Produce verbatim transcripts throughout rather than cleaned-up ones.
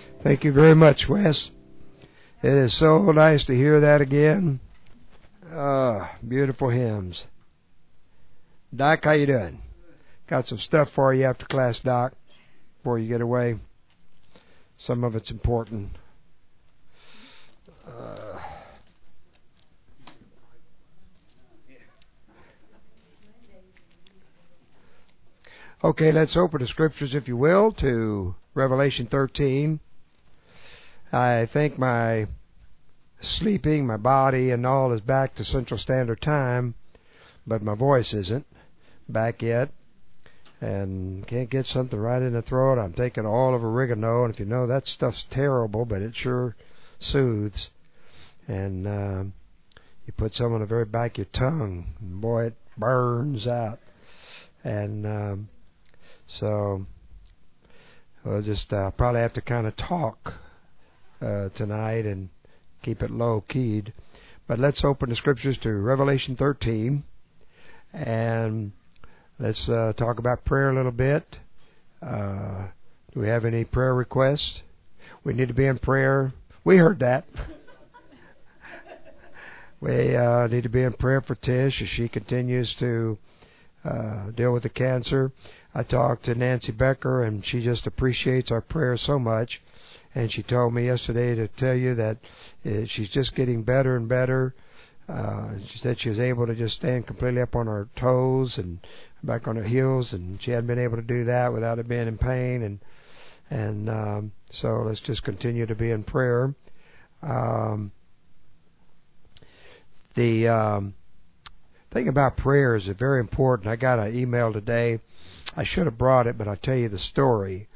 Thank you very much, Wes. It is so nice to hear that again. Ah, beautiful hymns. Doc, how you doing? Got some stuff for you after class, Doc, before you get away. Some of it's important. Uh, okay, let's open the scriptures, if you will, to Revelation thirteen. I think my sleeping, my body, and all is back to Central Standard Time, but my voice isn't back yet, and can't get something right in the throat. I'm taking all of oregano, and if you know, that stuff's terrible, but it sure soothes. And uh, you put some on the very back of your tongue, and boy, it burns out. And um, so we'll just uh, probably have to kind of talk uh, tonight and keep it low-keyed. But let's open the scriptures to Revelation thirteen, and let's uh, talk about prayer a little bit. Uh, do we have any prayer requests? We need to be in prayer. We heard that. We uh, need to be in prayer for Tish as she continues to uh, deal with the cancer. I talked to Nancy Becker, and she just appreciates our prayers so much. And she told me yesterday to tell you that uh, she's just getting better and better. Uh, she said she was able to just stand completely up on her toes and back on her heels, and she hadn't been able to do that without it being in pain. And and um, so let's just continue to be in prayer. Um, the um, thing about prayer is very important. I got an email today. I should have brought it, but I'll tell you the story.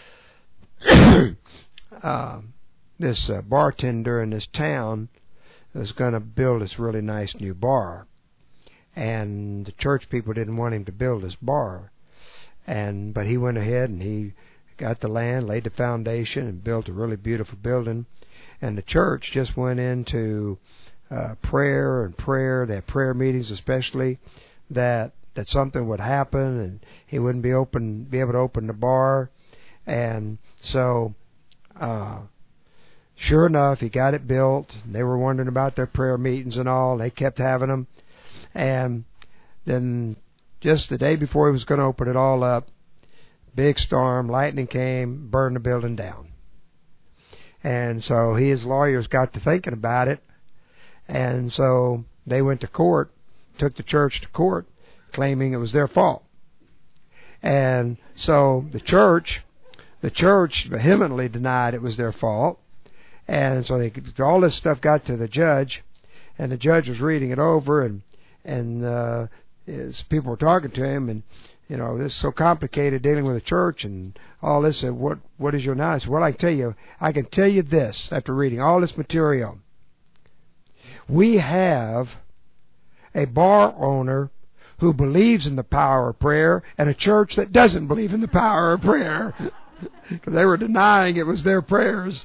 uh, this uh, bartender in this town was going to build this really nice new bar, and the church people didn't want him to build this bar, and but he went ahead and he got the land, laid the foundation, and built a really beautiful building. And the church just went into uh, prayer and prayer. They had prayer meetings, especially that that something would happen and he wouldn't be open, be able to open the bar. And so, uh, sure enough, he got it built. They were wondering about their prayer meetings and all. They kept having them. And then just the day before he was going to open it all up, big storm, lightning came, burned the building down. And so his lawyers got to thinking about it. And so they went to court, took the church to court, claiming it was their fault. And so the church, the church vehemently denied it was their fault. And so they, all this stuff got to the judge, and the judge was reading it over, and and uh, as people were talking to him, and you know, this is so complicated dealing with the church and all this. And what what is your analysis? Well, I can tell you, I can tell you this after reading all this material. We have a bar owner who believes in the power of prayer, and a church that doesn't believe in the power of prayer, because they were denying it was their prayers.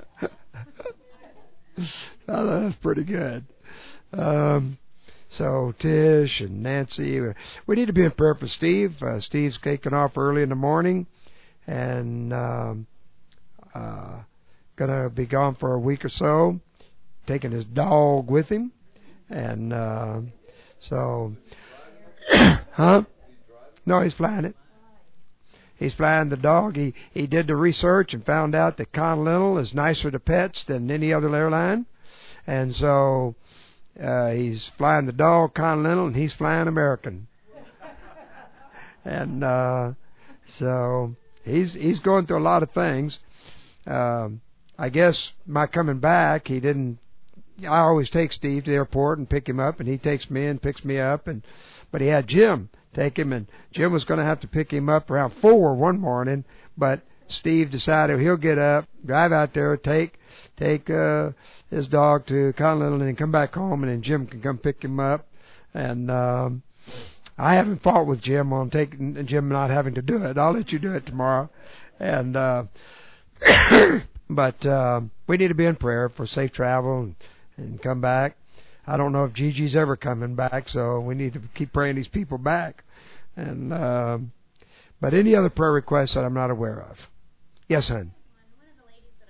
Oh, that's pretty good. Um, so Tish and Nancy, we need to be in prayer for Steve. Uh, Steve's taking off early in the morning, and um, uh, gonna be gone for a week or so, taking his dog with him, and uh, so, huh? No, he's flying it. He's flying the dog. He he did the research and found out that Continental is nicer to pets than any other airline. And so uh, he's flying the dog Continental, and he's flying American. And uh, so he's he's going through a lot of things. Um, I guess my coming back, he didn't. I always take Steve to the airport and pick him up, and he takes me and picks me up. And but he had Jim take him, and Jim was going to have to pick him up around four one morning, but Steve decided he'll get up, drive out there, take take uh, his dog to Continental, and then come back home, and then Jim can come pick him up. And um, I haven't fought with Jim on taking Jim not having to do it. I'll let you do it tomorrow. And uh, but uh, we need to be in prayer for safe travel and, and come back. I don't know if Gigi's ever coming back, so we need to keep praying these people back. And uh, but any other prayer requests that I'm not aware of? Yes, hon. One of the ladies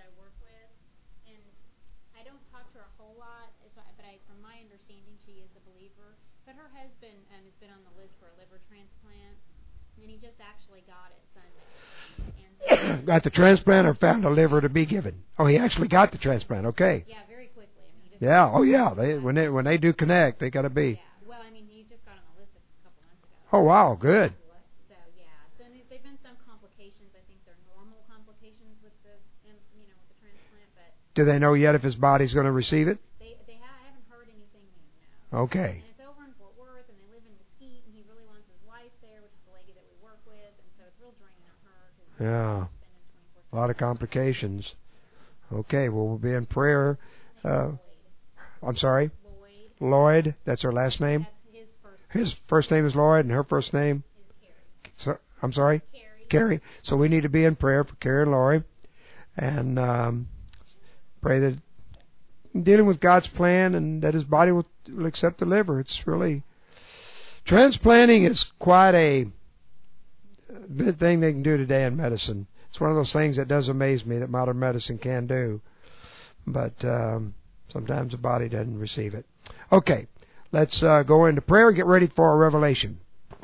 talked to her a whole lot, so I, but I, from my understanding, she is a believer. But her husband um, has been on the list for a liver transplant, and he just actually got it Sunday. And so, got the transplant or found a liver to be given? Oh, he actually got the transplant. Okay. Yeah, very quickly. I mean, he just yeah. Oh, yeah. They when they when they do connect, they got to be. Yeah. Well, I mean, he just got on the list a couple months ago. Oh, wow. Good. So yeah. So and there've been some complications. I think they're normal complications with the, you know, with the transplant, but. Do they know yet if his body's going to receive it? They they ha- I haven't heard anything new. No. Okay. And it's over in Fort Worth, and they live in Mesquite, and he really wants his wife there, which is the lady that we work with, and so it's real draining on her. Yeah. A lot of complications. Okay. Well, we'll be in prayer. Uh, I'm sorry. Lloyd. Lloyd. That's her last name. That's his first. His first name is Lloyd, and her first name. Is Carrie. So, I'm sorry. Carrie. Carrie. So we need to be in prayer for Carrie and Lori, and um, pray that dealing with God's plan and that his body will, will accept the liver. It's really transplanting is quite a good thing they can do today in medicine. It's one of those things that does amaze me that modern medicine can do, but um, sometimes the body doesn't receive it. Okay, let's uh, go into prayer and get ready for our revelation.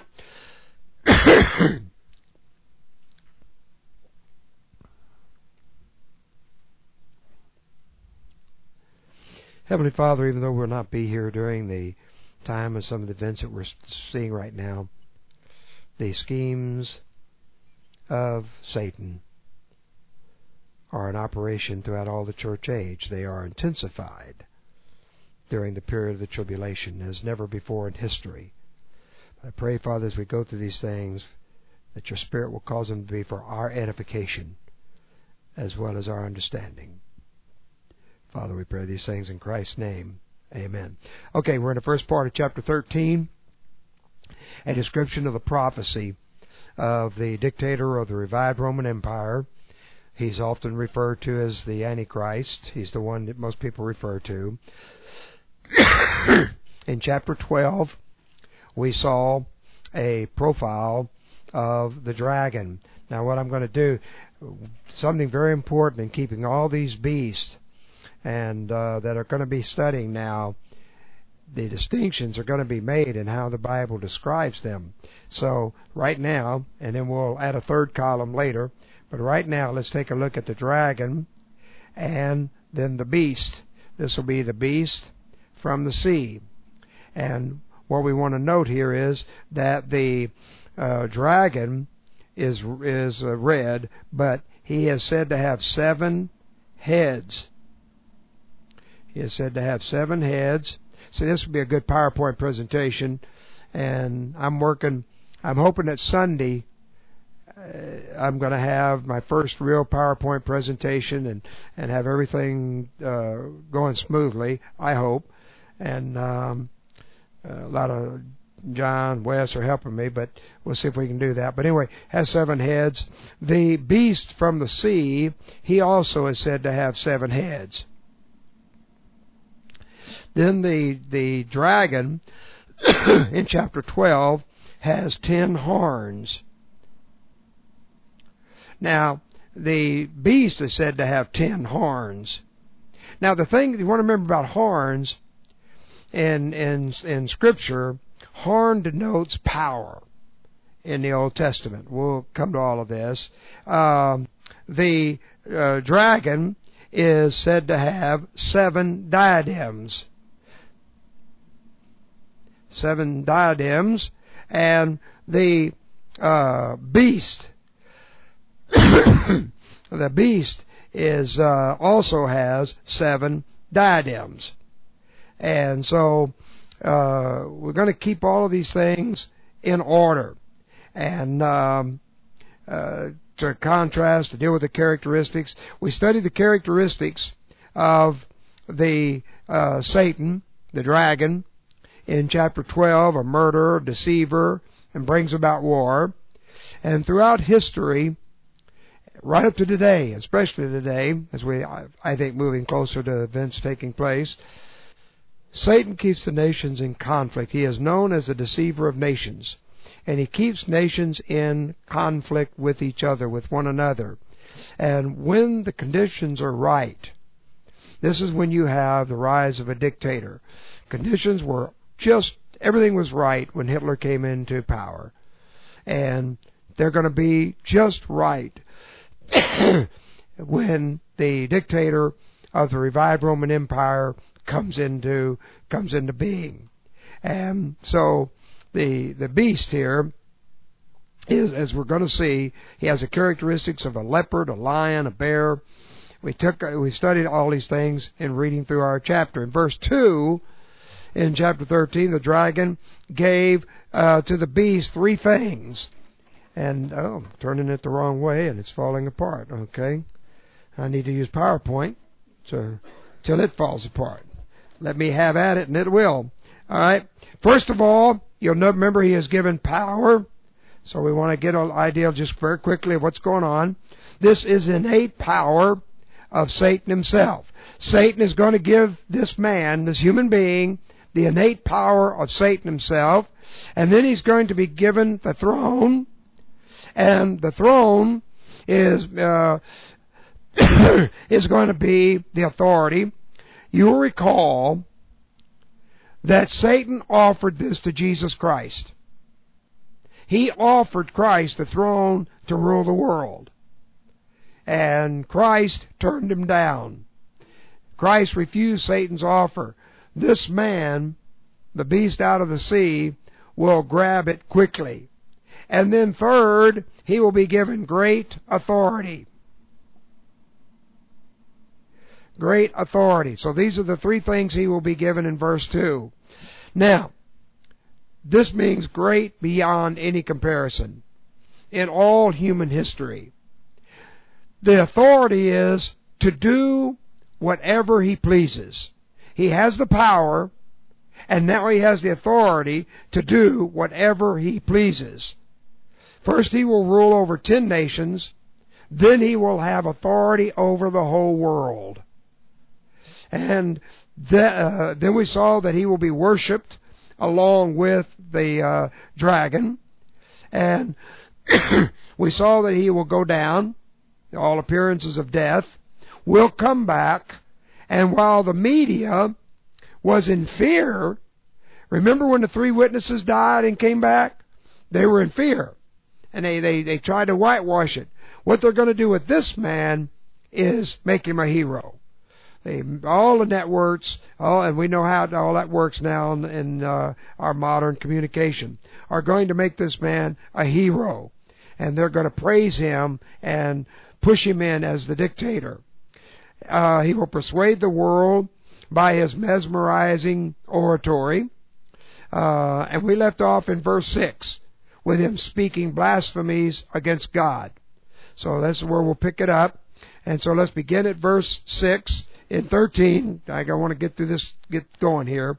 Heavenly Father, even though we'll not be here during the time of some of the events that we're seeing right now, the schemes of Satan are in operation throughout all the church age. They are intensified during the period of the tribulation as never before in history. I pray, Father, as we go through these things, that your Spirit will cause them to be for our edification as well as our understanding. Father, we pray these things in Christ's name. Amen. Okay, we're in the first part of chapter thirteen, a description of the prophecy of the dictator of the revived Roman Empire. He's often referred to as the Antichrist. He's the one that most people refer to. In chapter twelve, we saw a profile of the dragon. Now, what I'm going to do, something very important in keeping all these beasts and uh, that are going to be studying now, the distinctions are going to be made in how the Bible describes them. So right now, and then we'll add a third column later, but right now let's take a look at the dragon and then the beast. This will be the beast from the sea. And what we want to note here is that the uh, dragon is, is uh, red, but he is said to have seven heads. He is said to have seven heads. So this will be a good PowerPoint presentation. And I'm working, I'm hoping that Sunday uh, I'm going to have my first real PowerPoint presentation and, and have everything uh, going smoothly, I hope. And um, a lot of John, Wes are helping me, but we'll see if we can do that. But anyway, has seven heads. The beast from the sea, he also is said to have seven heads. Then the the dragon in chapter twelve has ten horns. Now, the beast is said to have ten horns. Now, the thing you want to remember about horns in in in Scripture, horn denotes power in the Old Testament. We'll come to all of this. Um, the uh, dragon is said to have seven diadems. Seven diadems, and the uh, beast, the beast is uh, also has seven diadems, and so uh, we're going to keep all of these things in order, and um, uh, to contrast, to deal with the characteristics. We study the characteristics of the uh, Satan, the dragon. In chapter twelve, a murderer, deceiver, and brings about war. And throughout history, right up to today, especially today, as we, I think, moving closer to events taking place, Satan keeps the nations in conflict. He is known as the deceiver of nations. And he keeps nations in conflict with each other, with one another. And when the conditions are right, This is when you have the rise of a dictator. Conditions were just, everything was right when Hitler came into power. And they're going to be just right when the dictator of the revived Roman Empire comes into comes into being. And so the the beast here is, as we're going to see, he has the characteristics of a leopard, a lion, a bear. We took we studied all these things in reading through our chapter. In verse two, in chapter thirteen, the dragon gave uh, to the beast three things. And, oh, I'm turning it the wrong way and it's falling apart. Okay. I need to use PowerPoint to, till it falls apart. Let me have at it and it will. All right. First of all, you'll remember he has given power. So we want to get an idea just very quickly of what's going on. This is innate power of Satan himself. Satan is going to give this man, this human being, the innate power of Satan himself. And then he's going to be given the throne. And the throne is uh, is going to be the authority. You will recall that Satan offered this to Jesus Christ. He offered Christ the throne to rule the world. And Christ turned him down. Christ refused Satan's offer. This man, the beast out of the sea, will grab it quickly. And then third, he will be given great authority. Great authority. So these are the three things he will be given in verse two. Now, this means great beyond any comparison in all human history. The authority is to do whatever he pleases. He has the power, and now he has the authority to do whatever he pleases. First, he will rule over ten nations. Then he will have authority over the whole world. And the, uh, then we saw that he will be worshipped along with the uh, dragon. And we saw that he will go down. All appearances of death will come back. And while the media was in fear, remember when the three witnesses died and came back? They were in fear. And they, they, they tried to whitewash it. What they're going to do with this man is make him a hero. They, all the networks, all, and we know how all that works now in, in uh, our modern communication, are going to make this man a hero. And they're going to praise him and push him in as the dictator. Uh, he will persuade the world by his mesmerizing oratory. Uh, and we left off in verse six. With him speaking blasphemies against God. So that's where we'll pick it up. And so let's begin at verse six. In thirteen, I want to get through this, get going here.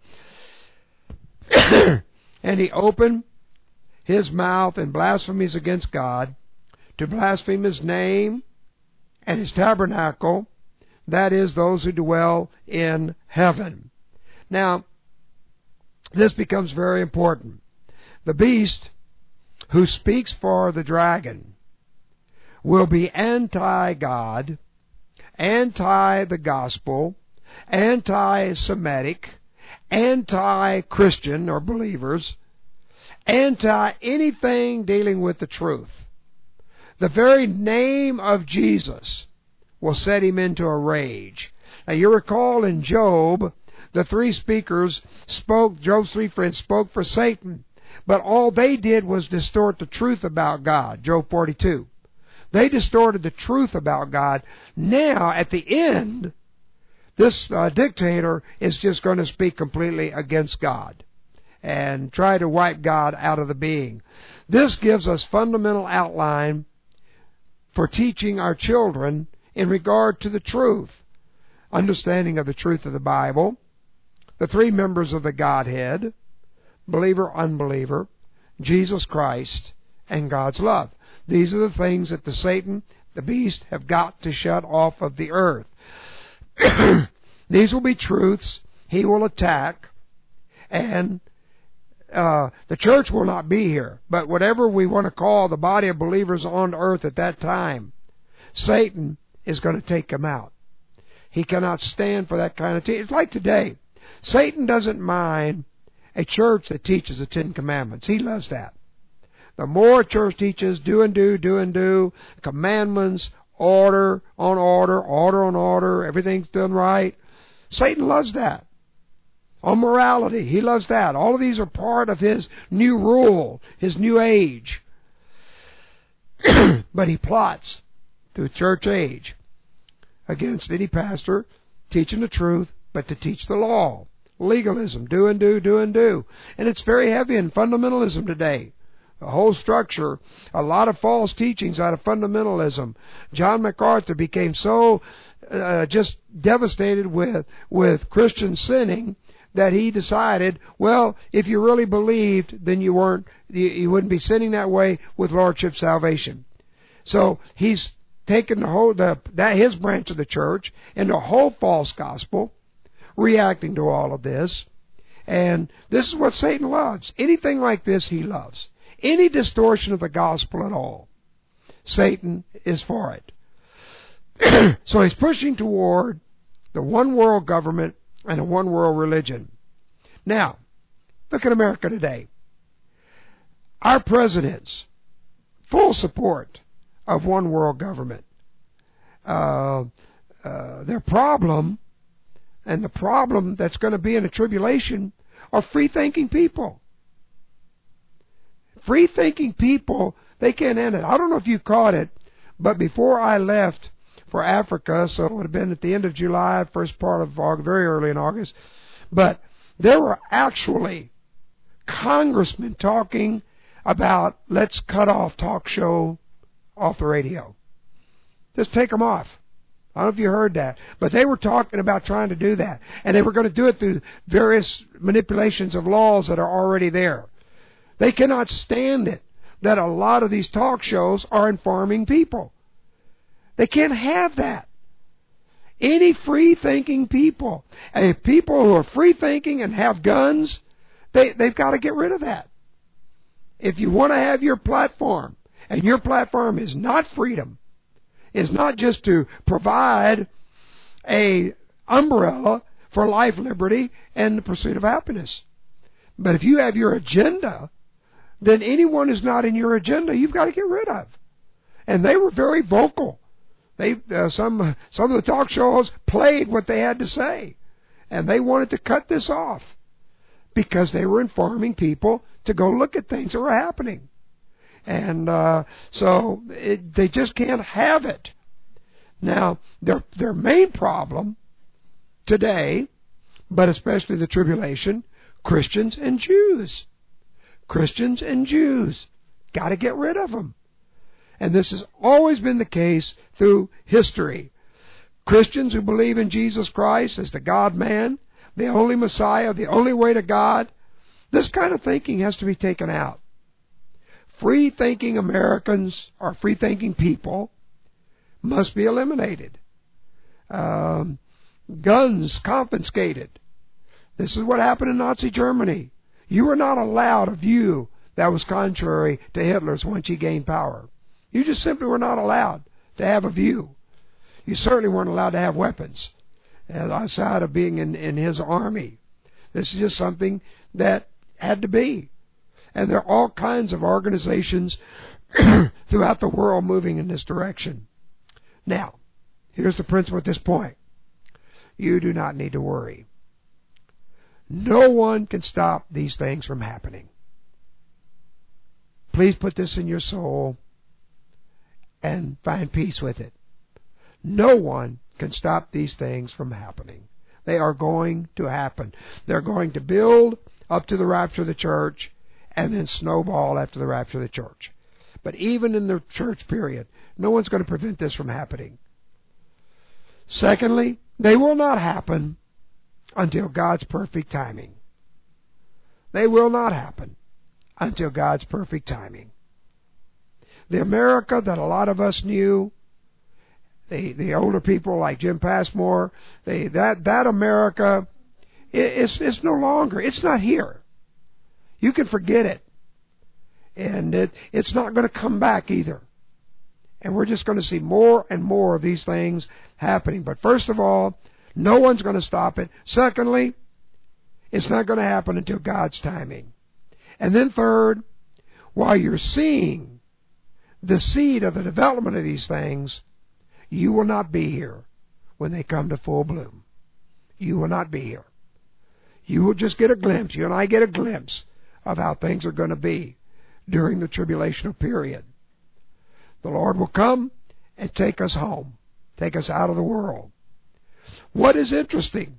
And he opened his mouth in blasphemies against God, to blaspheme his name and his tabernacle, that is, those who dwell in heaven. Now, this becomes very important. The beast who speaks for the dragon will be anti-God, anti the gospel, anti-Semitic, anti-Christian or believers, anti anything dealing with the truth. The very name of Jesus will set him into a rage. Now you recall in Job, the three speakers spoke, Job's three friends spoke for Satan. But all they did was distort the truth about God. Job forty-two. They distorted the truth about God. Now, at the end, this uh, dictator is just going to speak completely against God and try to wipe God out of the being. This gives us fundamental outline for teaching our children in regard to the truth. Understanding of the truth of the Bible, the three members of the Godhead, believer, unbeliever, Jesus Christ, and God's love. These are the things that the Satan, the beast, have got to shut off of the earth. These will be truths he will attack, and uh, the church will not be here. But whatever we want to call the body of believers on earth at that time, Satan is going to take them out. He cannot stand for that kind of teaching. It's like today. Satan doesn't mind a church that teaches the Ten Commandments. He loves that. The more a church teaches do and do, do and do, commandments, order on order, order on order, everything's done right. Satan loves that. On morality, he loves that. All of these are part of his new rule, his new age. But he plots through church age against any pastor teaching the truth, but to teach the law. Legalism, do and do, do and do. And it's very heavy in fundamentalism today. The whole structure, a lot of false teachings out of fundamentalism. John MacArthur became so uh, just devastated with, with Christian sinning that he decided, well, if you really believed, then you weren't, you, you wouldn't be sinning that way with Lordship salvation. So he's taken the whole, the, that his branch of the church into a whole false gospel, reacting to all of this. And this is what Satan loves. Anything like this he loves. Any distortion of the gospel at all, Satan is for it. So he's pushing toward the one world government and a one world religion. Now, look at America today. Our president's full support of one world government. Uh, uh, their problem, and the problem that's going to be in the tribulation, are free-thinking people. Free-thinking people, they can't end it. I don't know if you caught it, but before I left for Africa, so it would have been at the end of July, first part of August, very early in August, but there were actually congressmen talking about, let's cut off talk show off the radio. Just take them off. I don't know if you heard that, but they were talking about trying to do that, and they were going to do it through various manipulations of laws that are already there. They cannot stand it that a lot of these talk shows are informing people. They can't have that. Any free-thinking people, and people who are free-thinking and have guns, they, they've got to get rid of that. If you want to have your platform, and your platform is not freedom, is not just to provide a umbrella for life, liberty, and the pursuit of happiness. But if you have your agenda, then anyone who's not in your agenda, you've got to get rid of. And they were very vocal. They uh, some some of the talk shows played what they had to say, and they wanted to cut this off because they were informing people to go look at things that were happening. And uh, so it, they just can't have it. Now, their their main problem today, but especially the tribulation, Christians and Jews. Christians and Jews. Got to get rid of them. And this has always been the case through history. Christians who believe in Jesus Christ as the God-man, the only Messiah, the only way to God, this kind of thinking has to be taken out. Free-thinking Americans or free-thinking people must be eliminated. Um, guns confiscated. This is what happened in Nazi Germany. You were not allowed a view that was contrary to Hitler's once he gained power. You just simply were not allowed to have a view. You certainly weren't allowed to have weapons outside of being in, in his army. This is just something that had to be. And there are all kinds of organizations throughout the world moving in this direction. Now, here's the principle at this point. You do not need to worry. No one can stop these things from happening. Please put this in your soul and find peace with it. No one can stop these things from happening. They are going to happen. They're going to build up to the rapture of the church and then snowball after the rapture of the church. But even in the church period, no one's going to prevent this from happening. Secondly, they will not happen until God's perfect timing. They will not happen until God's perfect timing. The America that a lot of us knew, the the older people like Jim Passmore, they, that that America is is no longer. It's not here. You can forget it, and it it's not going to come back either. And we're just going to see more and more of these things happening. But first of all, no one's going to stop it. Secondly, it's not going to happen until God's timing. And then third, while you're seeing the seed of the development of these things, you will not be here when they come to full bloom. You will not be here. You will just get a glimpse. You and I get a glimpse of how things are going to be during the tribulational period. The Lord will come and take us home, take us out of the world. What is interesting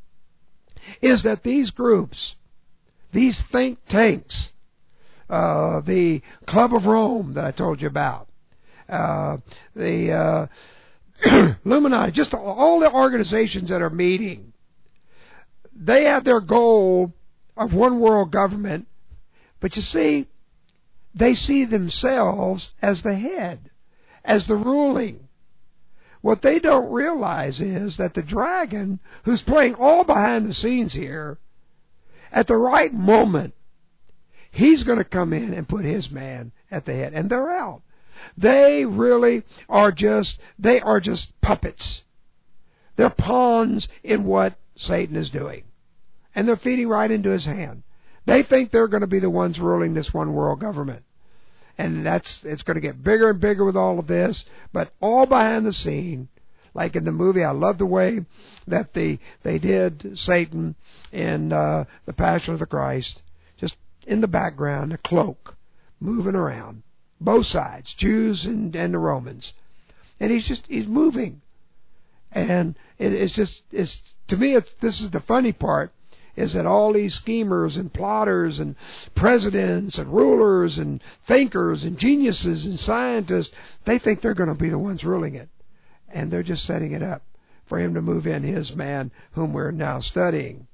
is that these groups, these think tanks, uh, the Club of Rome that I told you about, uh, the uh, Illuminati, just all the organizations that are meeting, they have their goal of one world government, but you see, they see themselves as the head, as the ruling. What they don't realize is that the dragon, who's playing all behind the scenes here, at the right moment, he's going to come in and put his man at the head, and they're out. They really are just, they are just puppets. They're pawns in what Satan is doing. And they're feeding right into his hand. They think they're going to be the ones ruling this one world government. And that's, it's going to get bigger and bigger with all of this, but all behind the scene, like in the movie, I love the way that the, they did Satan in uh, The Passion of the Christ, just in the background, a cloak, moving around, both sides, Jews and, and the Romans. And he's just, he's moving. And it, it's just, it's, to me, it's, this is the funny part, is that all these schemers and plotters and presidents and rulers and thinkers and geniuses and scientists, they think they're going to be the ones ruling it. And they're just setting it up for him to move in his man whom we're now studying.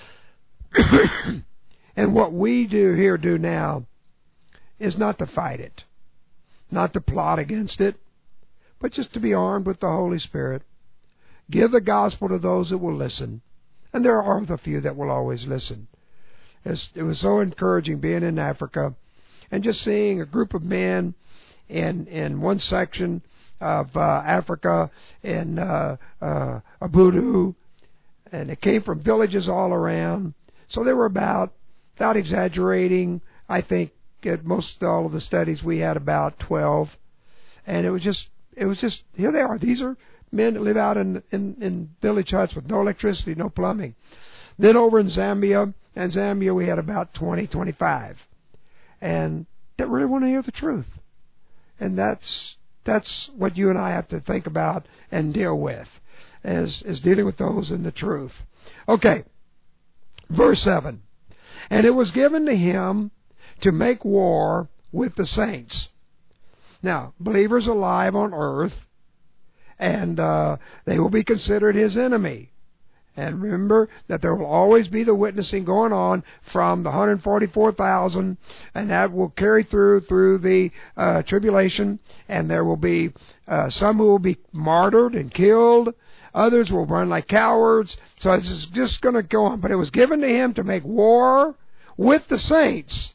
And what we do here, do now, is not to fight it, not to plot against it, but just to be armed with the Holy Spirit. Give the gospel to those that will listen. And there are the few that will always listen. It's, it was so encouraging being in Africa and just seeing a group of men in in one section of uh, Africa in uh, uh, Abudu, and it came from villages all around. So there were about, without exaggerating, I think at most all of the studies we had about twelve, and it was just it was just here they are. These are men that live out in, in, in village huts with no electricity, no plumbing. Then over in Zambia, and Zambia we had about twenty, twenty-five. And they really want to hear the truth. And that's that's what you and I have to think about and deal with, as, as dealing with those in the truth. Okay, verse seven. And it was given to him to make war with the saints. Now, believers alive on earth, and uh, they will be considered his enemy. And remember that there will always be the witnessing going on from the one hundred forty-four thousand, and that will carry through through the uh, tribulation, and there will be uh, some who will be martyred and killed. Others will run like cowards. So it's just going to go on. But it was given to him to make war with the saints,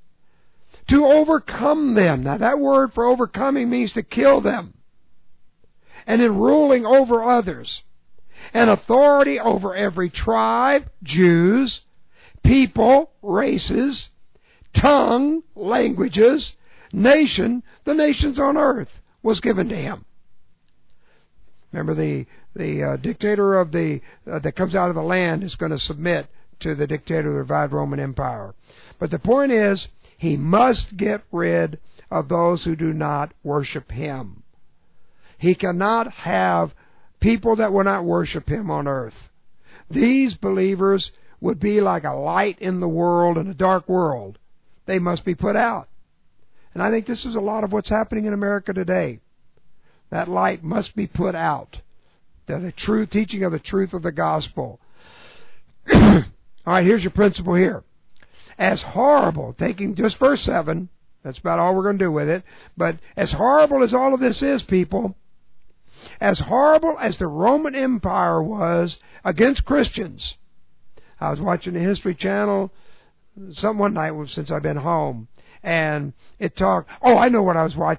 to overcome them. Now that word for overcoming means to kill them. And in ruling over others, and authority over every tribe, Jews, people, races, tongue, languages, nation, the nations on earth was given to him. Remember, the the uh, dictator of the uh, that comes out of the land is going to submit to the dictator of the revived Roman Empire. But the point is, he must get rid of those who do not worship him. He cannot have people that will not worship him on earth. These believers would be like a light in the world, in a dark world. They must be put out. And I think this is a lot of what's happening in America today. That light must be put out. The, the true teaching of the truth of the gospel. All right, here's your principle here. As horrible, taking just verse seven, that's about all we're going to do with it, but as horrible as all of this is, people, as horrible as the Roman Empire was against Christians. I was watching the History Channel some one night since I've been home, and it talked, oh, I know what I was watching.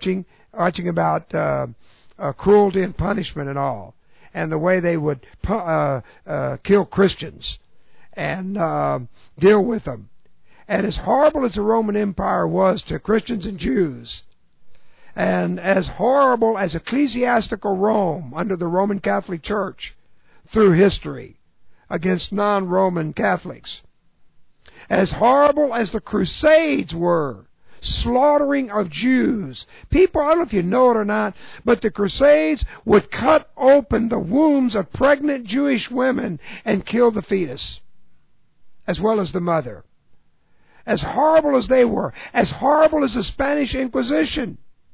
watching about uh, uh, cruelty and punishment and all, and the way they would uh, uh, kill Christians and uh, deal with them. And as horrible as the Roman Empire was to Christians and Jews, and as horrible as ecclesiastical Rome under the Roman Catholic Church through history against non-Roman Catholics, as horrible as the Crusades were, slaughtering of Jews. People, I don't know if you know it or not, but the Crusades would cut open the wombs of pregnant Jewish women and kill the fetus, as well as the mother. As horrible as they were, as horrible as the Spanish Inquisition.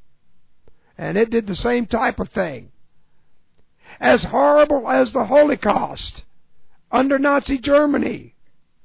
And it did the same type of thing. As horrible as the Holocaust under Nazi Germany.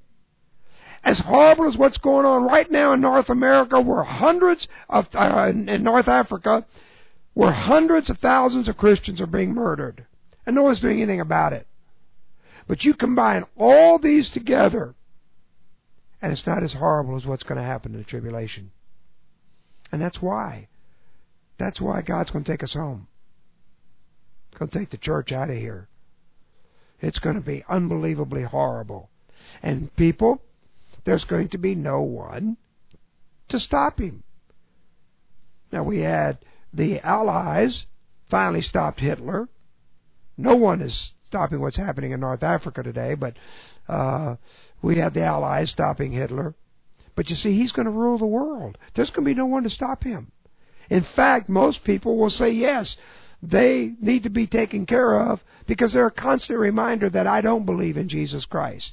As horrible as what's going on right now in North America, where hundreds of, uh, in North Africa, where hundreds of thousands of Christians are being murdered. And no one's doing anything about it. But you combine all these together, and it's not as horrible as what's going to happen in the tribulation. And that's why. That's why God's going to take us home. He's going to take the church out of here. It's going to be unbelievably horrible. And people, there's going to be no one to stop him. Now, we had the Allies finally stopped Hitler. No one is stopping what's happening in North Africa today, but uh, we had the Allies stopping Hitler. But you see, he's going to rule the world. There's going to be no one to stop him. In fact, most people will say, yes, they need to be taken care of because they're a constant reminder that I don't believe in Jesus Christ.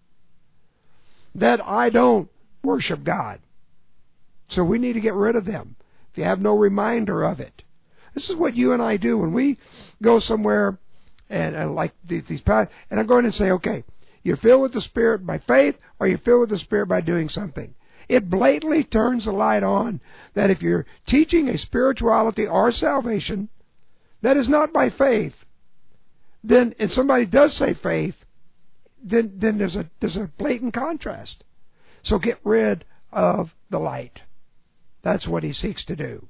That I don't worship God. So we need to get rid of them if you have no reminder of it. This is what you and I do when we go somewhere and, and like these, these and I go in and say, okay, you're filled with the Spirit by faith or you're filled with the Spirit by doing something. It blatantly turns the light on that if you're teaching a spirituality or salvation that is not by faith, then, and somebody does say faith, then, then there's a, there's a blatant contrast. So get rid of the light. That's what he seeks to do.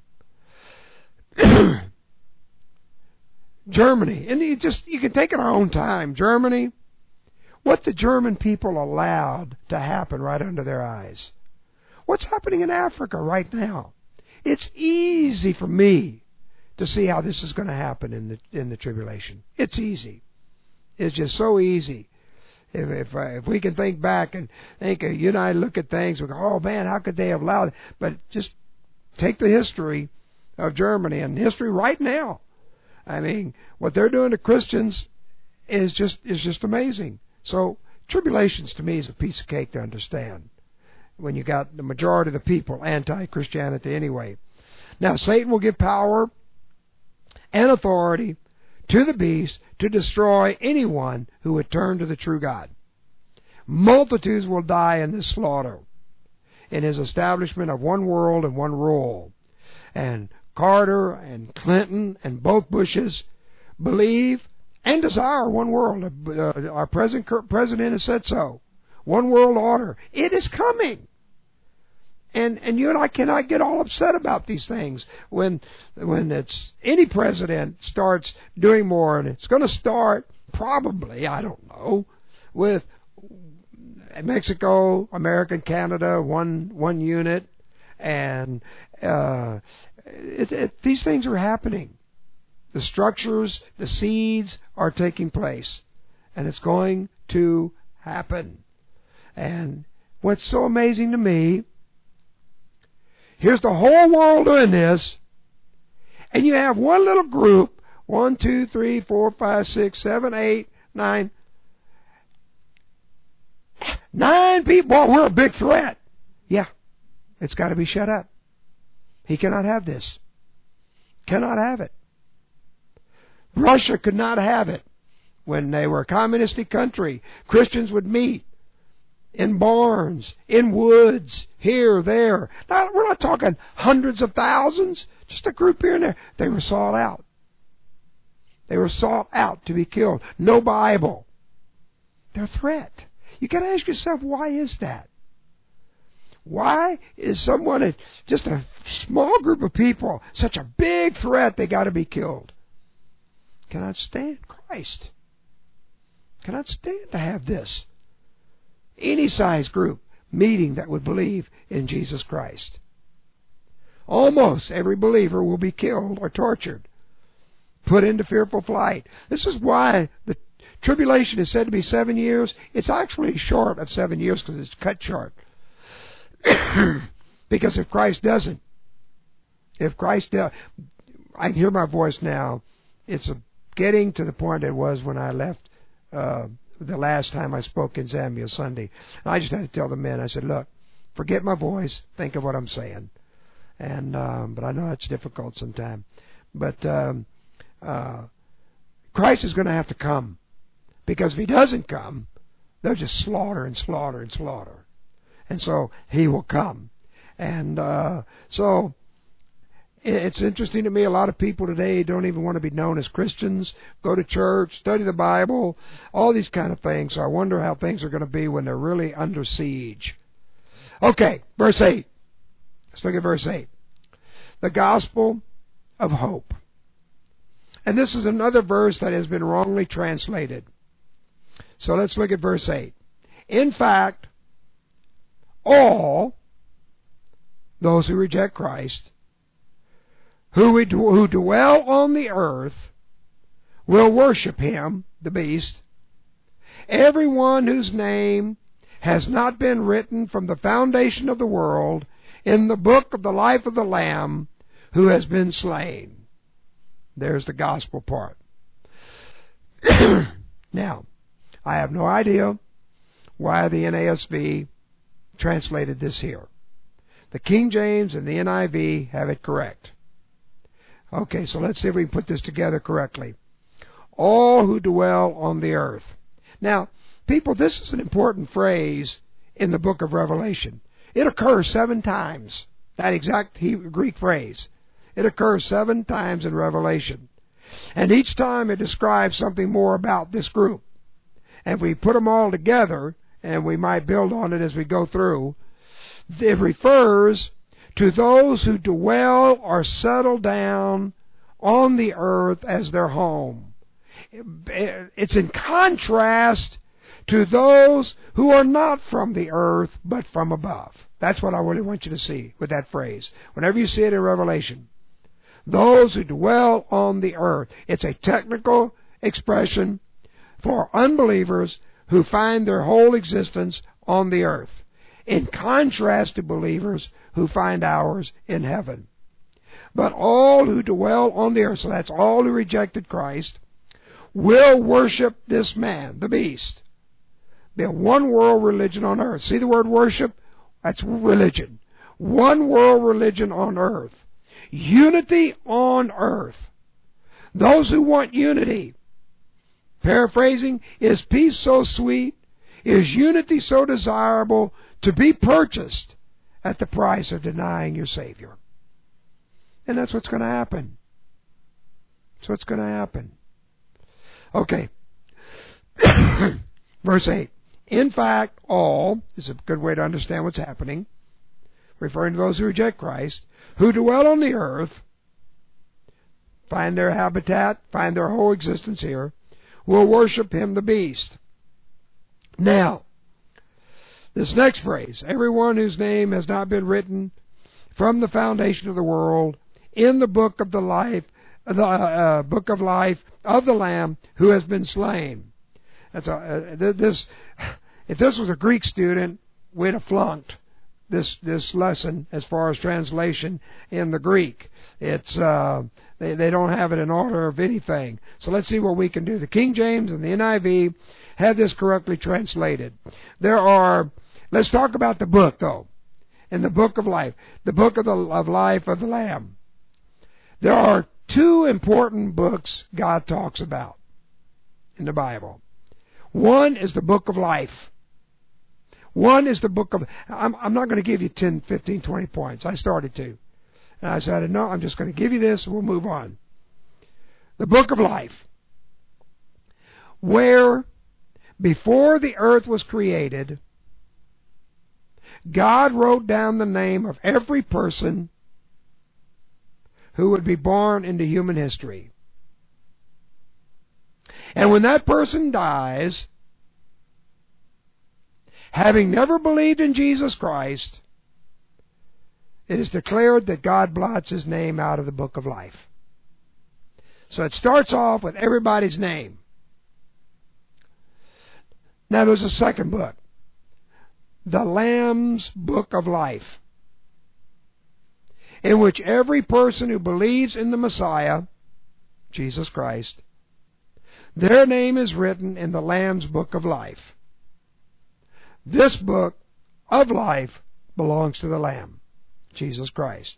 Germany, and you just, you can take it our own time. Germany, what the German people allowed to happen right under their eyes. What's happening in Africa right now? It's easy for me to see how this is going to happen in the in the tribulation. It's easy. It's just so easy. If if, uh, if we can think back and think, uh, you and I look at things, we go, oh man, how could they have allowed it? But just take the history of Germany and history right now. I mean, what they're doing to Christians is just is just amazing. So tribulations to me is a piece of cake to understand. When you got the majority of the people anti-Christianity anyway. Now, Satan will give power and authority to the beast to destroy anyone who would turn to the true God. Multitudes will die in this slaughter, in his establishment of one world and one rule. And Carter and Clinton and both Bushes believe and desire one world. Uh, our present president has said so. One world order. It is coming. And and you and I cannot get all upset about these things when when it's any president starts doing more, and it's going to start probably, I don't know, with Mexico, America, and Canada, one one unit, and uh, it, it, these things are happening. The structures, the seeds are taking place, and it's going to happen. And what's so amazing to me, here's the whole world doing this, and you have one little group, one, two, three, four, five, six, seven, eight, nine, nine people. Boy, we're a big threat. Yeah, it's got to be shut up. He cannot have this. Cannot have it. Russia could not have it. When they were a communistic country, Christians would meet in barns, in woods, here, there. Now, we're not talking hundreds of thousands, just a group here and there. They were sought out. They were sought out to be killed. No Bible. They're a threat. You got to ask yourself, why is that? Why is someone, just a small group of people, such a big threat they got to be killed? Cannot stand Christ. Cannot stand to have this. Any size group meeting that would believe in Jesus Christ. Almost every believer will be killed or tortured, put into fearful flight. This is why the tribulation is said to be seven years. It's actually short of seven years because it's cut short. Because if Christ doesn't, if Christ does, I can hear my voice now. It's a, getting to the point it was when I left uh, the last time I spoke in Zambia Sunday. And I just had to tell the men, I said, look, forget my voice, think of what I'm saying. And um, but I know it's difficult sometimes. But um, uh, Christ is going to have to come. Because if he doesn't come, they'll just slaughter and slaughter and slaughter. And so he will come. And uh, so it's interesting to me, a lot of people today don't even want to be known as Christians, go to church, study the Bible, all these kind of things. So I wonder how things are going to be when they're really under siege. Okay, verse eight. Let's look at verse eight. The gospel of hope. And this is another verse that has been wrongly translated. So let's look at verse eight. In fact, all those who reject Christ, who, we, who dwell on the earth, will worship him, the beast. Everyone whose name has not been written from the foundation of the world in the book of the life of the Lamb who has been slain. There's the gospel part. Now, I have no idea why the N A S B translated this here. The King James and the N I V have it correct. Okay, so let's see if we can put this together correctly. All who dwell on the earth. Now, people, this is an important phrase in the book of Revelation. It occurs seven times, that exact Hebrew, Greek phrase. It occurs seven times in Revelation. And each time it describes something more about this group. And if we put them all together, and we might build on it as we go through, it refers to those who dwell or settle down on the earth as their home. It's in contrast to those who are not from the earth, but from above. That's what I really want you to see with that phrase. Whenever you see it in Revelation, those who dwell on the earth. It's a technical expression for unbelievers who find their whole existence on the earth, in contrast to believers who find ours in heaven. But all who dwell on the earth, so that's all who rejected Christ, will worship this man, the beast. Be a one world religion on earth. See the word worship? That's religion. One world religion on earth. Unity on earth. Those who want unity, paraphrasing, is peace so sweet, is unity so desirable to be purchased at the price of denying your Savior. And that's what's going to happen. That's what's going to happen. Okay. Verse eight. In fact, all, this is a good way to understand what's happening, referring to those who reject Christ, who dwell on the earth, find their habitat, find their whole existence here, will worship him, the beast. Now, this next phrase, everyone whose name has not been written from the foundation of the world in the book of the life, the uh, book of life of the Lamb who has been slain. That's a, uh, this. If this was a Greek student, we'd have flunked this this lesson as far as translation in the Greek. It's uh, they they don't have it in order of anything. So let's see what we can do. The King James and the N I V have this correctly translated. There are. Let's talk about the book though. In the book of life, the book of the of life of the Lamb. There are two important books God talks about in the Bible. One is the book of life. One is the book of... I'm, I'm not going to give you ten, fifteen, twenty points. I started to. And I said, no, I'm just going to give you this and we'll move on. The book of life. Where, before the earth was created, God wrote down the name of every person who would be born into human history. And when that person dies, having never believed in Jesus Christ, it is declared that God blots his name out of the book of life. So it starts off with everybody's name. Now there's a second book, the Lamb's Book of Life, in which every person who believes in the Messiah, Jesus Christ, their name is written in the Lamb's Book of Life. This book of life belongs to the Lamb, Jesus Christ.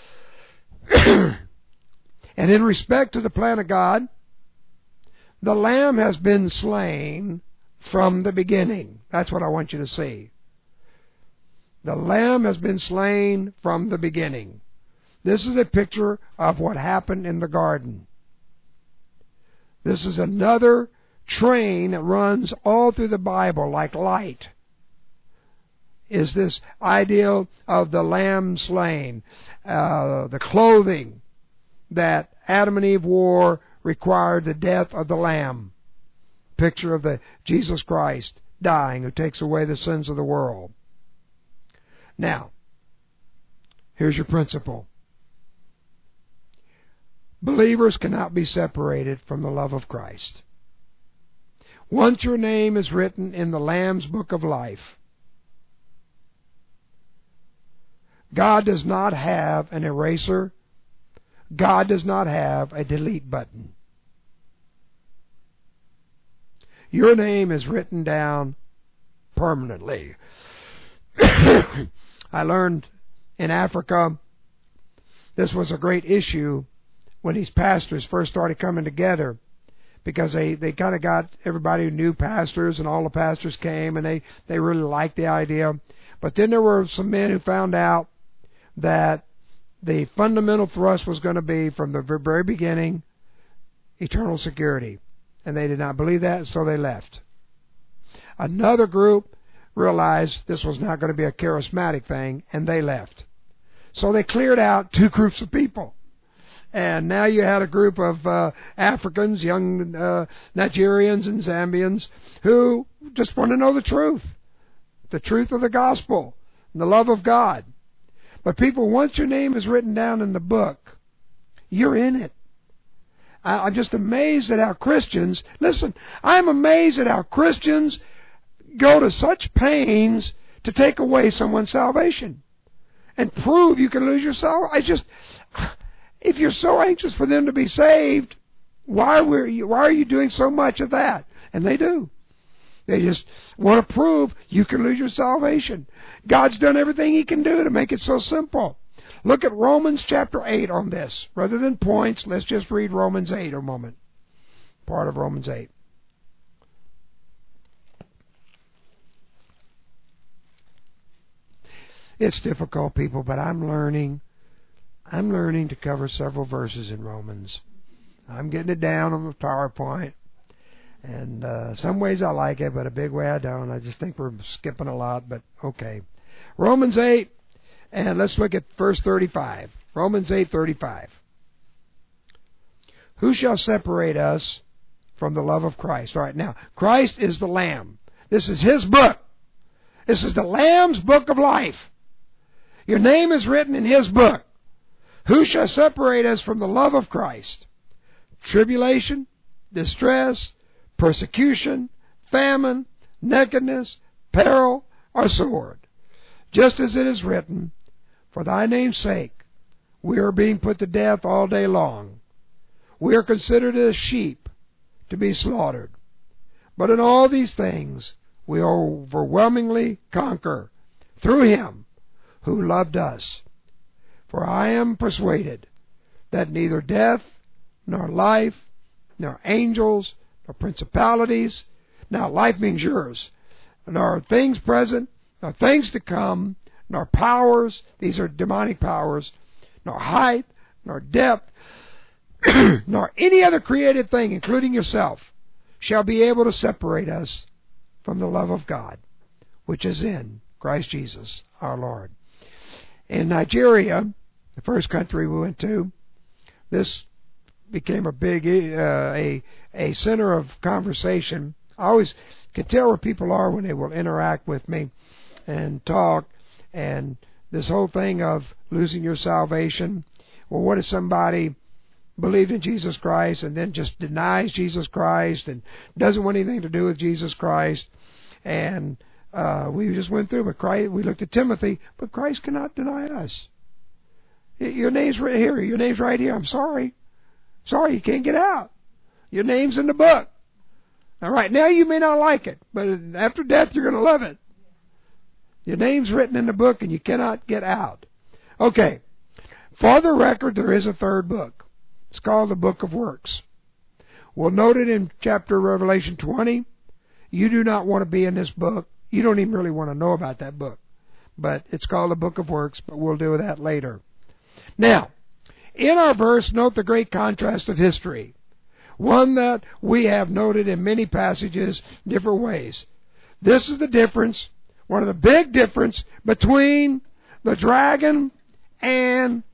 And in respect to the plan of God, the Lamb has been slain from the beginning. That's what I want you to see. The Lamb has been slain from the beginning. This is a picture of what happened in the garden. This is another train that runs all through the Bible like light. Is this idea of the Lamb slain, uh, the clothing that Adam and Eve wore required the death of the Lamb. Picture of the Jesus Christ dying who takes away the sins of the world. Now, here's your principle. Believers cannot be separated from the love of Christ. Once your name is written in the Lamb's Book of Life, God does not have an eraser. God does not have a delete button. Your name is written down permanently. I learned in Africa this was a great issue when these pastors first started coming together, because they, they kind of got everybody who knew pastors, and all the pastors came, and they, they really liked the idea. But then there were some men who found out that the fundamental thrust was going to be, from the very beginning, eternal security. And they did not believe that, so they left. Another group realized this was not going to be a charismatic thing, and they left. So they cleared out two groups of people. And now you had a group of uh, Africans, young uh, Nigerians and Zambians, who just want to know the truth. The truth of the gospel, and the love of God. But people, once your name is written down in the book, you're in it. I, I'm just amazed at how Christians, listen, I'm amazed at how Christians go to such pains to take away someone's salvation and prove you can lose your soul. I just, if you're so anxious for them to be saved, why were you, why are you doing so much of that? And they do. They just want to prove you can lose your salvation. God's done everything He can do to make it so simple. Look at Romans chapter eight on this. Rather than points, let's just read Romans eight a moment. Part of Romans eight. It's difficult, people, but I'm learning. I'm learning to cover several verses in Romans. I'm getting it down on the PowerPoint. And uh, some ways I like it, but a big way I don't. I just think we're skipping a lot, but okay. Romans eight, and let's look at verse thirty-five. Romans eight thirty-five. Who shall separate us from the love of Christ? All right, now, Christ is the Lamb. This is His book. This is the Lamb's Book of Life. Your name is written in His book. Who shall separate us from the love of Christ? Tribulation, distress, persecution, famine, nakedness, peril, or sword. Just as it is written, for thy name's sake, we are being put to death all day long. We are considered as sheep to be slaughtered. But in all these things, we overwhelmingly conquer through Him who loved us. For I am persuaded that neither death, nor life, nor angels, nor principalities, now life means yours, nor things present, nor things to come, nor powers, these are demonic powers, nor height, nor depth, nor any other created thing, including yourself, shall be able to separate us from the love of God, which is in Christ Jesus, our Lord. In Nigeria, the first country we went to, this became a big, uh, a, a center of conversation. I always can tell where people are when they will interact with me and talk. And this whole thing of losing your salvation. Well, what if somebody believed in Jesus Christ and then just denies Jesus Christ and doesn't want anything to do with Jesus Christ? And uh, we just went through, but Christ, we looked at Timothy, but Christ cannot deny us. Your name's right here. Your name's right here. I'm sorry. Sorry, you can't get out. Your name's in the book. Now, right now you may not like it, but after death you're going to love it. Your name's written in the book and you cannot get out. Okay. For the record, there is a third book. It's called the Book of Works. We'll note it in chapter Revelation twenty. You do not want to be in this book. You don't even really want to know about that book. But it's called the Book of Works, but we'll do that later. Now, in our verse, note the great contrast of history. One that we have noted in many passages, different ways. This is the difference, one of the big difference between the dragon and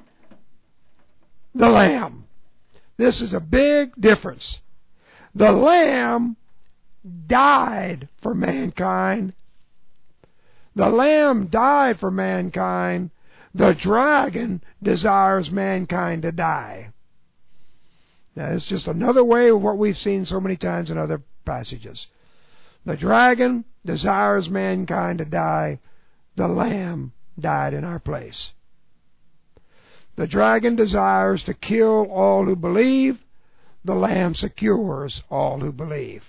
the Lamb. This is a big difference. The Lamb died for mankind. The Lamb died for mankind. The dragon desires mankind to die. Now, it's just another way of what we've seen so many times in other passages. The dragon desires mankind to die. The Lamb died in our place. The dragon desires to kill all who believe. The Lamb secures all who believe.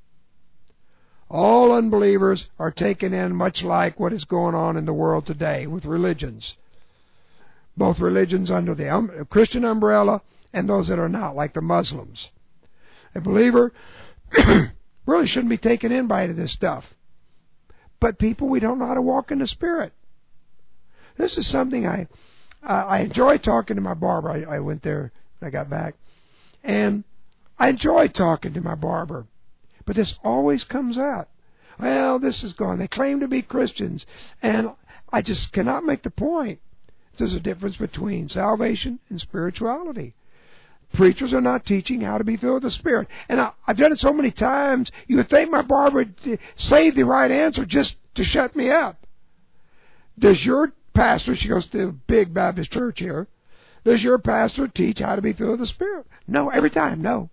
All unbelievers are taken in much like what is going on in the world today with religions. Both religions under the um, Christian umbrella and those that are not, like the Muslims. A believer really shouldn't be taken in by any of this stuff. But people, we don't know how to walk in the Spirit. This is something I uh, I enjoy talking to my barber. I, I went there when I got back. And I enjoy talking to my barber. But this always comes out. Well, this is gone. They claim to be Christians. And I just cannot make the point. There's a difference between salvation and spirituality. Preachers are not teaching how to be filled with the Spirit. And I, I've done it so many times, you would think my barber would say the right answer just to shut me up. Does your pastor, she goes to a big Baptist church here, does your pastor teach how to be filled with the Spirit? No, every time, no.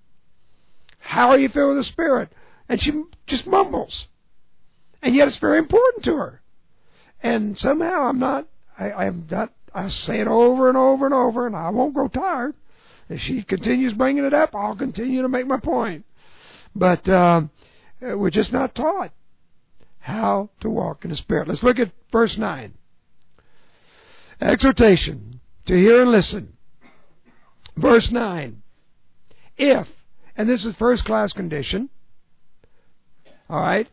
How are you filled with the Spirit? And she just mumbles. And yet it's very important to her. And somehow I'm not, I, I'm not, I say it over and over and over, and I won't grow tired. If she continues bringing it up, I'll continue to make my point. But um, we're just not taught how to walk in the Spirit. Let's look at verse nine. Exhortation to hear and listen. Verse nine. If, and this is first class condition, all right,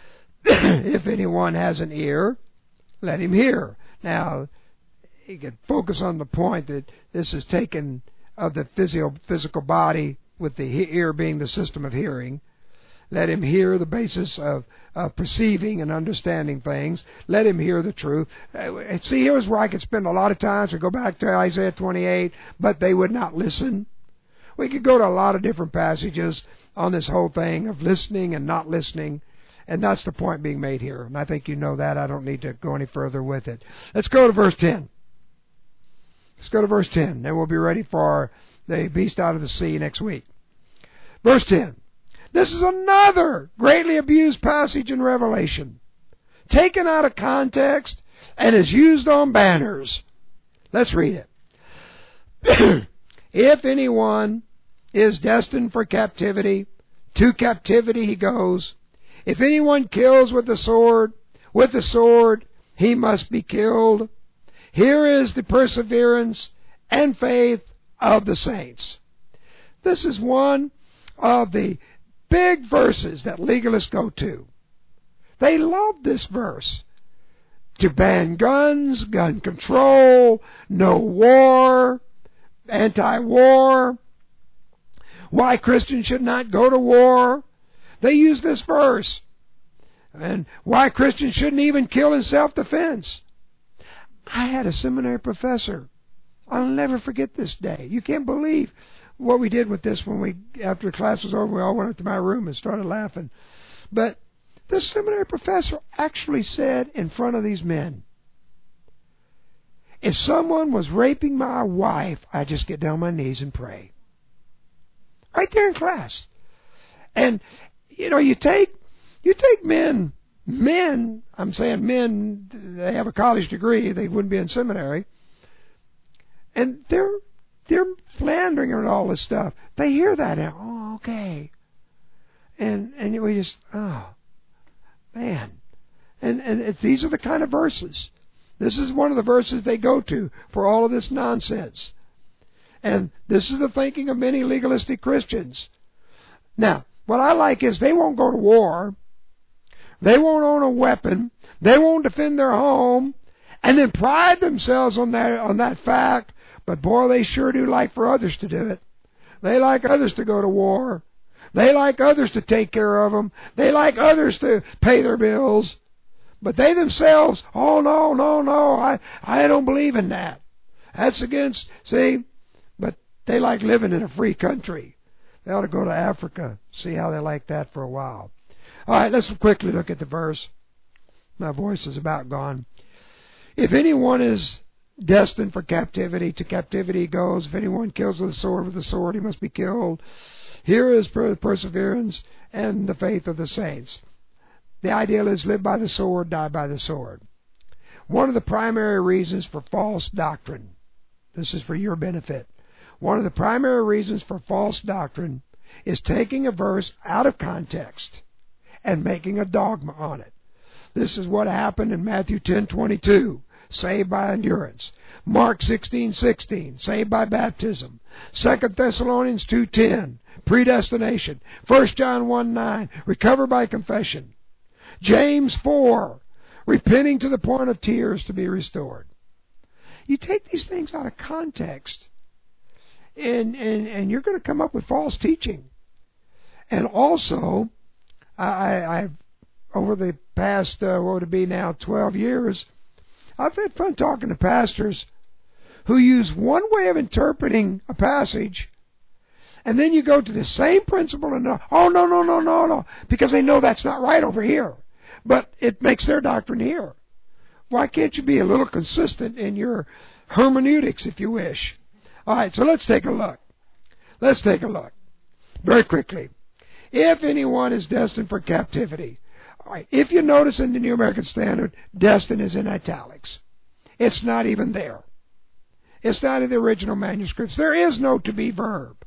if anyone has an ear, let him hear. Now, you can focus on the point that this is taken of the physio, physical body, with the ear being the system of hearing. Let him hear the basis of, of perceiving and understanding things. Let him hear the truth. Uh, see, here's where I could spend a lot of time. We go back to Isaiah twenty-eight, but they would not listen. We could go to a lot of different passages on this whole thing of listening and not listening, and that's the point being made here. And I think you know that. I don't need to go any further with it. Let's go to verse ten. Let's go to verse ten. Then we'll be ready for the beast out of the sea next week. Verse ten. This is another greatly abused passage in Revelation, taken out of context and is used on banners. Let's read it. If anyone is destined for captivity, to captivity he goes. If anyone kills with the sword, with the sword he must be killed. Here is the perseverance and faith of the saints. This is one of the big verses that legalists go to. They love this verse. To ban guns, gun control, no war, anti-war, why Christians should not go to war. They use this verse. and why Christians shouldn't even kill in self-defense. I had a seminary professor. I'll never forget this day. You can't believe what we did with this when we, after class was over, we all went up to my room and started laughing. But this seminary professor actually said in front of these men, if someone was raping my wife, I'd just get down on my knees and pray. Right there in class. And, you know, you take, you take men, men, I'm saying men, they have a college degree, they wouldn't be in seminary, and they're, they're philandering and all this stuff. They hear that now. Oh, okay. And, and we just, oh, man. And, and it's, these are the kind of verses. This is one of the verses they go to for all of this nonsense. And this is the thinking of many legalistic Christians. Now, what I like is they won't go to war. They won't own a weapon. They won't defend their home. And then pride themselves on that, on that fact. But boy, they sure do like for others to do it. They like others to go to war. They like others to take care of them. They like others to pay their bills. But they themselves, oh no, no, no, I, I don't believe in that. That's against, see, but they like living in a free country. They ought to go to Africa, see how they like that for a while. All right, let's quickly look at the verse. My voice is about gone. If anyone is destined for captivity, to captivity he goes. If anyone kills with a sword, with a sword he must be killed. Here is perseverance and the faith of the saints. The ideal is live by the sword, die by the sword. One of the primary reasons for false doctrine, this is for your benefit, one of the primary reasons for false doctrine is taking a verse out of context and making a dogma on it. This is what happened in Matthew ten twenty-two, saved by endurance. Mark sixteen sixteen, saved by baptism. Second Thessalonians two ten, predestination. First John one nine, recover by confession. James four, repenting to the point of tears to be restored. You take these things out of context, and, and, and you're going to come up with false teaching. And also, I, I've, over the past, uh, what would it be now, twelve years, I've had fun talking to pastors who use one way of interpreting a passage, and then you go to the same principle and, oh, no, no, no, no, no, because they know that's not right over here. But it makes their doctrine here. Why can't you be a little consistent in your hermeneutics, if you wish? All right, so let's take a look. Let's take a look. Very quickly. If anyone is destined for captivity. All right, if you notice in the New American Standard, destined is in italics. It's not even there. It's not in the original manuscripts. There is no to be verb.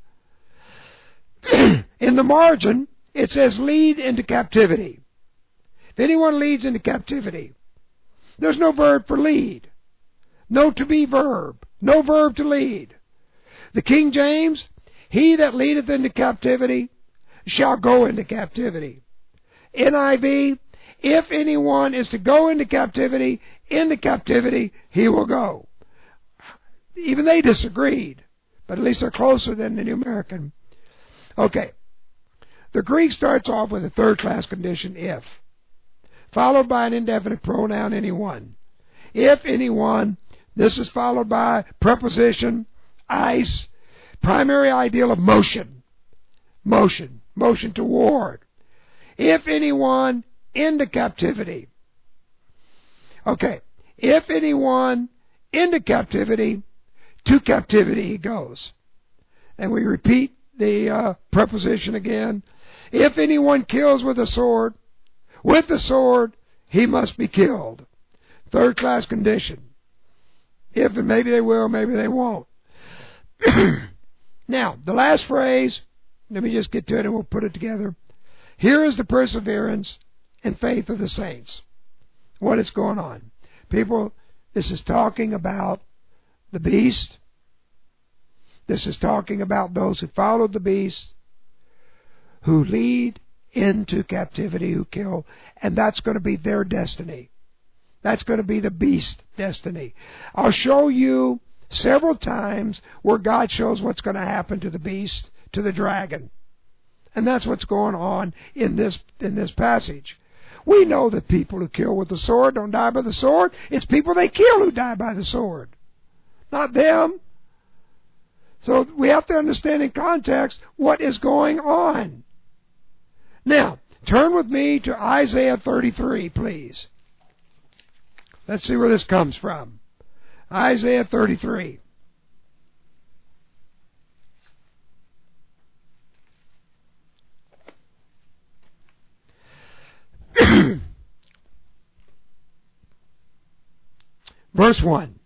In the margin, it says lead into captivity. If anyone leads into captivity, there's no verb for lead. No to be verb. No verb to lead. The King James, he that leadeth into captivity shall go into captivity. N I V, if anyone is to go into captivity, into captivity he will go. Even they disagreed, but at least they're closer than the New American. Okay. The Greek starts off with a third-class condition, if, followed by an indefinite pronoun, anyone. If anyone, this is followed by preposition, eis, primary ideal of motion. Motion. Motion toward. If anyone into captivity. Okay. If anyone into captivity, to captivity he goes. And we repeat the uh, preposition again. If anyone kills with a sword, with the sword, he must be killed. Third class condition. If, and maybe they will, maybe they won't. Now, the last phrase, let me just get to it and we'll put it together. Here is the perseverance and faith of the saints. What is going on? People, this is talking about the beast. This is talking about those who followed the beast, who lead into captivity, who kill, and that's going to be their destiny. That's going to be the beast destiny. I'll show you several times where God shows what's going to happen to the beast, to the dragon. And that's what's going on in this in this passage. We know that people who kill with the sword don't die by the sword. It's people they kill who die by the sword, not them. So we have to understand in context what is going on. Now, turn with me to Isaiah thirty-three, please. Let's see where this comes from. Isaiah thirty-three. Verse one.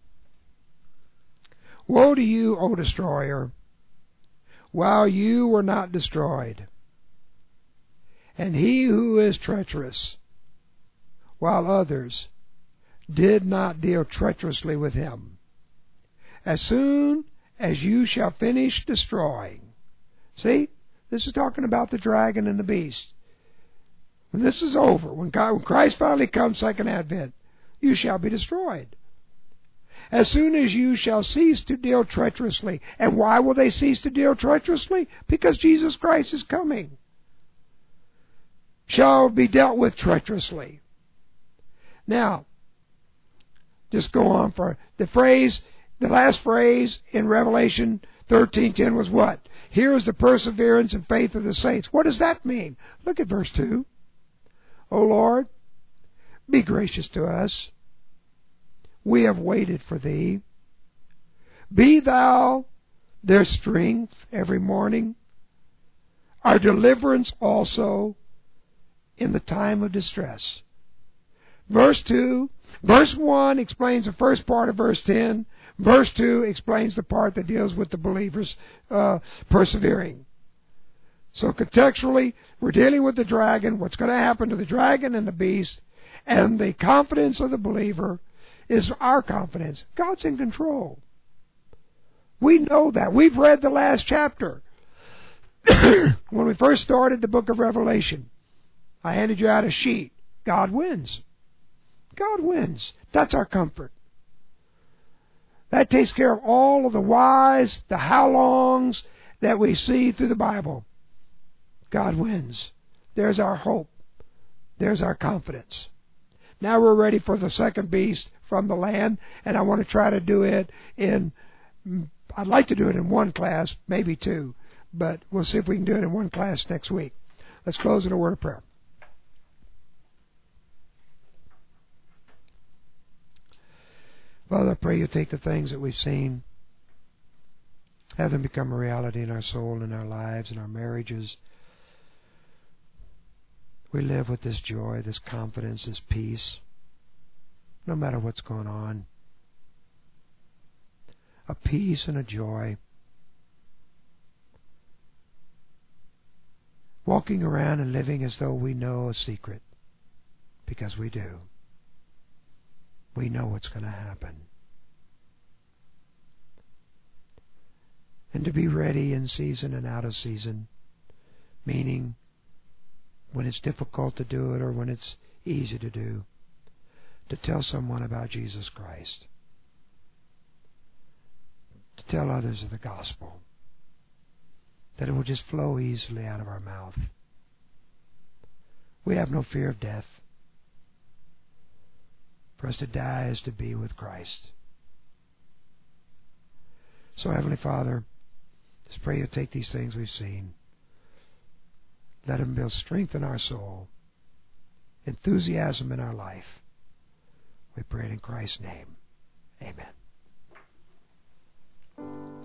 Woe to you, O destroyer, while you were not destroyed, and he who is treacherous, while others did not deal treacherously with him. As soon as you shall finish destroying. See, this is talking about the dragon and the beast. When this is over, when, God, when Christ finally comes, second advent, you shall be destroyed. As soon as you shall cease to deal treacherously. And why will they cease to deal treacherously? Because Jesus Christ is coming. Shall be dealt with treacherously. Now, just go on for the phrase, the last phrase in Revelation thirteen ten was what? Here is the perseverance and faith of the saints. What does that mean? Look at verse two. O Lord, be gracious to us. We have waited for thee. Be thou their strength every morning, our deliverance also in the time of distress. Verse two, verse one explains the first part of verse ten. Verse two explains the part that deals with the believers uh, persevering. So contextually, we're dealing with the dragon, what's going to happen to the dragon and the beast, and the confidence of the believer is our confidence. God's in control. We know that. We've read the last chapter. When we first started the book of Revelation, I handed you out a sheet. God wins. God wins. That's our comfort. That takes care of all of the whys, the how longs that we see through the Bible. God wins. There's our hope. There's our confidence. Now we're ready for the second beast from the land, and I want to try to do it in, I'd like to do it in one class, maybe two, but we'll see if we can do it in one class next week. Let's close in a word of prayer. Father, I pray you take the things that we've seen, have them become a reality in our soul, in our lives, in our marriages. We live with this joy, this confidence, this peace, no matter what's going on. A peace and a joy. Walking around and living as though we know a secret, because we do. We know what's going to happen. And to be ready in season and out of season, meaning when it's difficult to do it or when it's easy to do, to tell someone about Jesus Christ, to tell others of the gospel, that it will just flow easily out of our mouth. We have no fear of death. For us to die is to be with Christ. So, Heavenly Father, just pray you take these things we've seen. Let them build strength in our soul, enthusiasm in our life. We pray it in Christ's name. Amen.